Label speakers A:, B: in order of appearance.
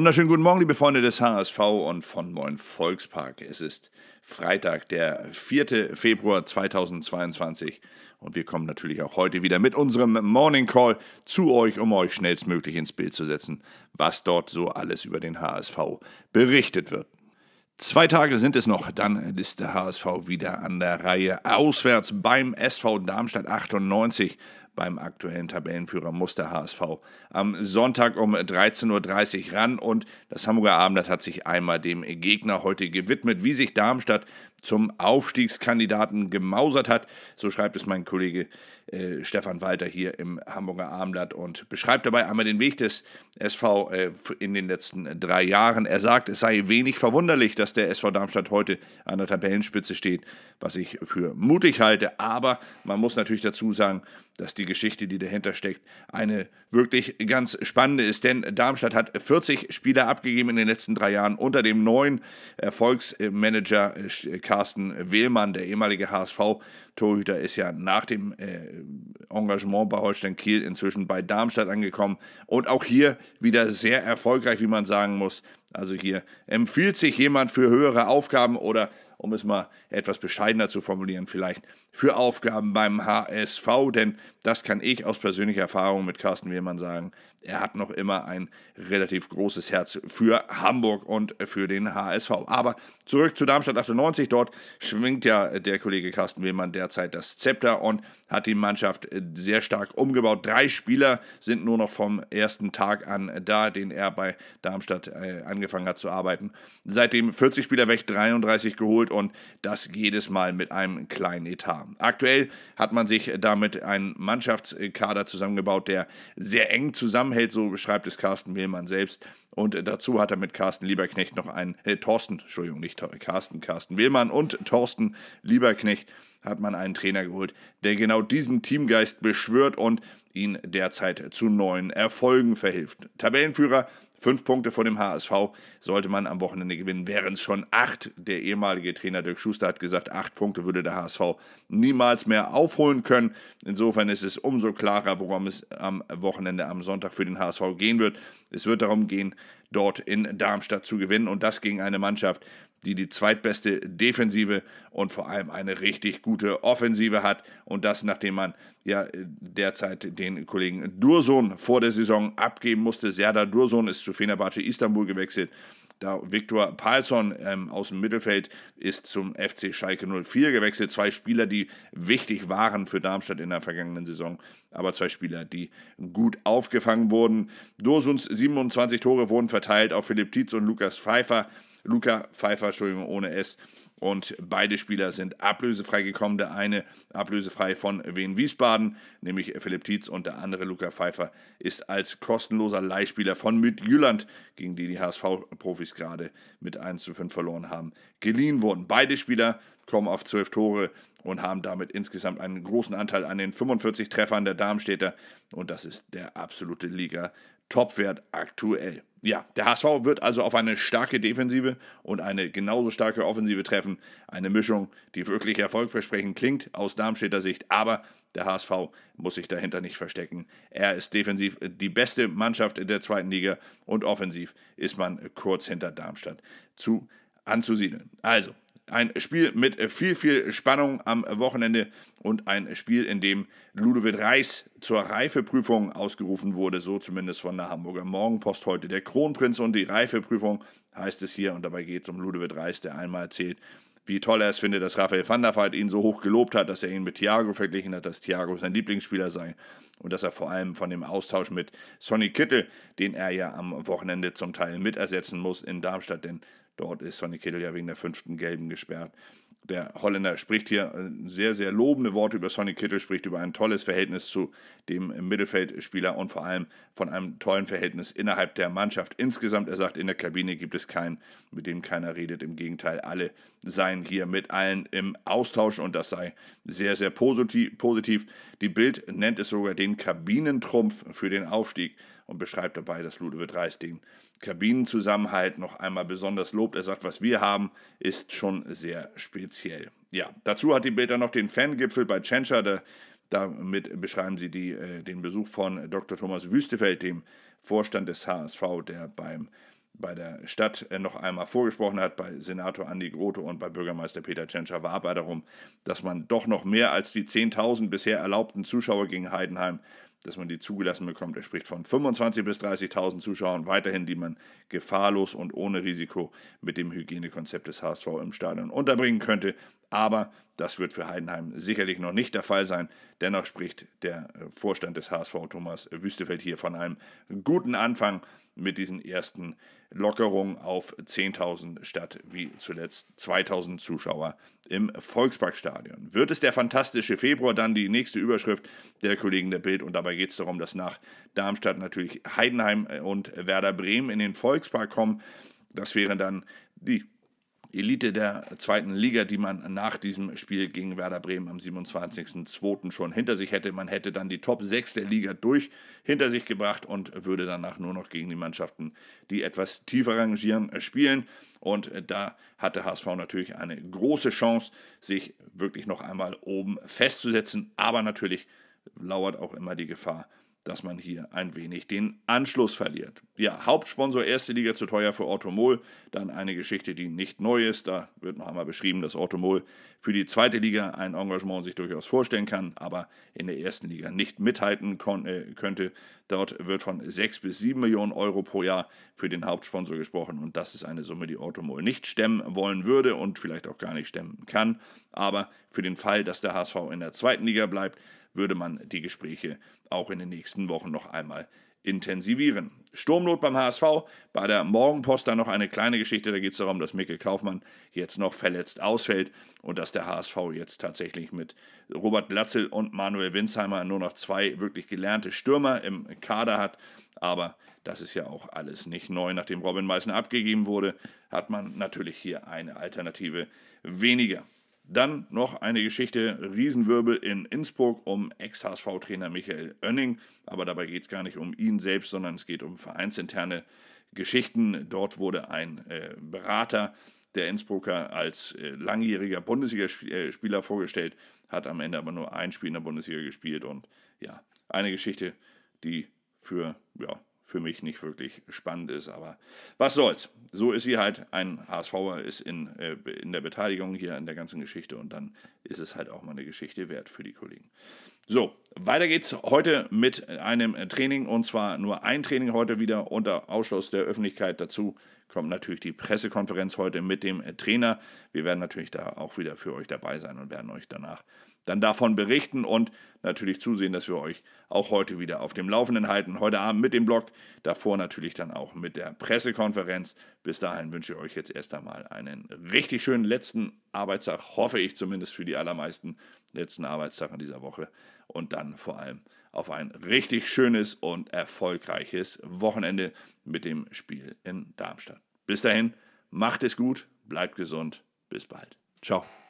A: Wunderschönen guten Morgen, liebe Freunde des HSV und von Moin Volkspark. Es ist Freitag, der 4. Februar 2022 und wir kommen natürlich auch heute wieder mit unserem Morning Call zu euch, um euch schnellstmöglich ins Bild zu setzen, was dort so alles über den HSV berichtet wird. 2 Tage sind es noch, dann ist der HSV wieder an der Reihe. Auswärts beim SV Darmstadt 98. Beim aktuellen Tabellenführer muss der HSV am Sonntag um 13:30 Uhr ran und das Hamburger Abendblatt hat sich einmal dem Gegner heute gewidmet, wie sich Darmstadt zum Aufstiegskandidaten gemausert hat. So schreibt es mein Kollege Stefan Walter hier im Hamburger Abendblatt und beschreibt dabei einmal den Weg des SV in den letzten 3 Jahren. Er sagt, es sei wenig verwunderlich, dass der SV Darmstadt heute an der Tabellenspitze steht, was ich für mutig halte. Aber man muss natürlich dazu sagen, dass die Geschichte, die dahinter steckt, eine wirklich ganz spannende ist. Denn Darmstadt hat 40 Spieler abgegeben in den letzten 3 Jahren unter dem neuen Erfolgsmanager Carsten Wehlmann. Der ehemalige HSV-Torhüter ist ja nach dem Engagement bei Holstein Kiel inzwischen bei Darmstadt angekommen. Und auch hier wieder sehr erfolgreich, wie man sagen muss. Also hier empfiehlt sich jemand für höhere Aufgaben oder, um es mal etwas bescheidener zu formulieren, vielleicht für Aufgaben beim HSV, denn das kann ich aus persönlicher Erfahrung mit Carsten Wehlmann sagen. Er hat noch immer ein relativ großes Herz für Hamburg und für den HSV. Aber zurück zu Darmstadt 98. Dort schwingt ja der Kollege Carsten Wehlmann derzeit das Zepter und hat die Mannschaft sehr stark umgebaut. 3 Spieler sind nur noch vom ersten Tag an da, den er bei Darmstadt angefangen hat zu arbeiten. Seitdem 40 Spieler weg, 33 geholt und das jedes Mal mit einem kleinen Etat. Aktuell hat man sich damit einen Mannschaftskader zusammengebaut, der sehr eng zusammenhält, so beschreibt es Carsten Wehlmann selbst. Und dazu hat er mit Carsten Lieberknecht noch einen, Carsten Wehlmann und Thorsten Lieberknecht hat man einen Trainer geholt, der genau diesen Teamgeist beschwört und ihn derzeit zu neuen Erfolgen verhilft. Tabellenführer, 5 Punkte vor dem HSV, sollte man am Wochenende gewinnen, wären es schon 8. Der ehemalige Trainer Dirk Schuster hat gesagt, 8 Punkte würde der HSV niemals mehr aufholen können. Insofern ist es umso klarer, worum es am Wochenende, am Sonntag für den HSV gehen wird. Es wird darum gehen, dort in Darmstadt zu gewinnen und das gegen eine Mannschaft, die die zweitbeste Defensive und vor allem eine richtig gute Offensive hat. Und das, nachdem man ja derzeit den Kollegen Dursun vor der Saison abgeben musste. Serdar Dursun ist zu Fenerbahce Istanbul gewechselt. Da Viktor Palsson aus dem Mittelfeld ist zum FC Schalke 04 gewechselt. 2 Spieler, die wichtig waren für Darmstadt in der vergangenen Saison, aber 2 Spieler, die gut aufgefangen wurden. Dursuns 27 Tore wurden verteilt auf Philipp Tietz und Luca Pfeiffer, ohne S. Und beide Spieler sind ablösefrei gekommen. Der eine ablösefrei von Wien Wiesbaden, nämlich Philipp Tietz, und der andere, Luca Pfeiffer, ist als kostenloser Leihspieler von Midtjylland, gegen die HSV-Profis gerade mit 1:5 verloren haben, geliehen worden. Beide Spieler kommen auf 12 Tore und haben damit insgesamt einen großen Anteil an den 45 Treffern der Darmstädter. Und das ist der absolute Liga-Topwert aktuell. Ja, der HSV wird also auf eine starke Defensive und eine genauso starke Offensive treffen. Eine Mischung, die wirklich erfolgversprechend klingt aus Darmstädter Sicht, aber der HSV muss sich dahinter nicht verstecken. Er ist defensiv die beste Mannschaft in der 2. Liga und offensiv ist man kurz hinter Darmstadt anzusiedeln. Also, ein Spiel mit viel Spannung am Wochenende und ein Spiel, in dem Ludovic Reis zur Reifeprüfung ausgerufen wurde, so zumindest von der Hamburger Morgenpost heute. Der Kronprinz und die Reifeprüfung heißt es hier, und dabei geht es um Ludovic Reis, der einmal erzählt, wie toll er es findet, dass Raphael van der Vaart ihn so hoch gelobt hat, dass er ihn mit Thiago verglichen hat, dass Thiago sein Lieblingsspieler sei und dass er vor allem von dem Austausch mit Sonny Kittel, den er ja am Wochenende zum Teil mitersetzen muss in Darmstadt, denn dort ist Sonny Kittel ja wegen der 5. Gelben gesperrt. Der Holländer spricht hier sehr lobende Worte über Sonny Kittel, spricht über ein tolles Verhältnis zu dem Mittelfeldspieler und vor allem von einem tollen Verhältnis innerhalb der Mannschaft. Insgesamt, er sagt, in der Kabine gibt es keinen, mit dem keiner redet. Im Gegenteil, alle seien hier mit allen im Austausch und das sei sehr positiv. Die Bild nennt es sogar den Kabinentrumpf für den Aufstieg und beschreibt dabei, dass Ludovic Reis den Kabinenzusammenhalt noch einmal besonders lobt. Er sagt, was wir haben, ist schon sehr speziell. Ja, dazu hat die Bild dann noch den Fangipfel bei Tschentscher. Damit beschreiben sie den Besuch von Dr. Thomas Wüstefeld, dem Vorstand des HSV, der beim bei der Stadt noch einmal vorgesprochen hat, bei Senator Andi Grote und bei Bürgermeister Peter Tschentscher, war aber darum, dass man doch noch mehr als die 10.000 bisher erlaubten Zuschauer gegen Heidenheim, dass man die zugelassen bekommt. Er spricht von 25.000 bis 30.000 Zuschauern weiterhin, die man gefahrlos und ohne Risiko mit dem Hygienekonzept des HSV im Stadion unterbringen könnte. Aber das wird für Heidenheim sicherlich noch nicht der Fall sein. Dennoch spricht der Vorstand des HSV, Thomas Wüstefeld, hier von einem guten Anfang mit diesen ersten Lockerungen auf 10.000 statt wie zuletzt 2.000 Zuschauer im Volksparkstadion. Wird es der fantastische Februar, dann die nächste Überschrift der Kollegen der Bild, und dabei geht es darum, dass nach Darmstadt natürlich Heidenheim und Werder Bremen in den Volkspark kommen. Das wären dann die Elite der zweiten Liga, die man nach diesem Spiel gegen Werder Bremen am 27.02. schon hinter sich hätte. Man hätte dann die Top 6 der Liga hinter sich gebracht und würde danach nur noch gegen die Mannschaften, die etwas tiefer rangieren, spielen. Und da hat der HSV natürlich eine große Chance, sich wirklich noch einmal oben festzusetzen. Aber natürlich lauert auch immer die Gefahr, dass man hier ein wenig den Anschluss verliert. Ja, Hauptsponsor erste Liga zu teuer für Orthomol. Dann eine Geschichte, die nicht neu ist. Da wird noch einmal beschrieben, dass Orthomol für die zweite Liga ein Engagement sich durchaus vorstellen kann, aber in der ersten Liga nicht mithalten könnte. Dort wird von 6 bis 7 Millionen Euro pro Jahr für den Hauptsponsor gesprochen. Und das ist eine Summe, die Orthomol nicht stemmen wollen würde und vielleicht auch gar nicht stemmen kann. Aber für den Fall, dass der HSV in der zweiten Liga bleibt, würde man die Gespräche auch in den nächsten Wochen noch einmal intensivieren. Sturmnot beim HSV, bei der Morgenpost dann noch eine kleine Geschichte, da geht es darum, dass Mikkel Kaufmann jetzt noch verletzt ausfällt und dass der HSV jetzt tatsächlich mit Robert Glatzel und Manuel Winsheimer nur noch 2 wirklich gelernte Stürmer im Kader hat, aber das ist ja auch alles nicht neu. Nachdem Robin Meissner abgegeben wurde, hat man natürlich hier eine Alternative weniger. Dann noch eine Geschichte, Riesenwirbel in Innsbruck um Ex-HSV-Trainer Michael Oenning. Aber dabei geht es gar nicht um ihn selbst, sondern es geht um vereinsinterne Geschichten. Dort wurde ein Berater der Innsbrucker als langjähriger Bundesligaspieler vorgestellt, hat am Ende aber nur ein Spiel in der Bundesliga gespielt. Und ja, eine Geschichte, die für mich nicht wirklich spannend ist, aber was soll's. So ist sie halt, ein HSVer ist in der Beteiligung hier in der ganzen Geschichte und dann ist es halt auch mal eine Geschichte wert für die Kollegen. So, weiter geht's heute mit einem Training und zwar nur ein Training heute wieder unter Ausschluss der Öffentlichkeit. Dazu kommt natürlich die Pressekonferenz heute mit dem Trainer. Wir werden natürlich da auch wieder für euch dabei sein und werden euch danach dann davon berichten und natürlich zusehen, dass wir euch auch heute wieder auf dem Laufenden halten. Heute Abend mit dem Blog, davor natürlich dann auch mit der Pressekonferenz. Bis dahin wünsche ich euch jetzt erst einmal einen richtig schönen letzten Arbeitstag, hoffe ich zumindest für die allermeisten letzten Arbeitstag in dieser Woche und dann vor allem auf ein richtig schönes und erfolgreiches Wochenende mit dem Spiel in Darmstadt. Bis dahin, macht es gut, bleibt gesund, bis bald. Ciao.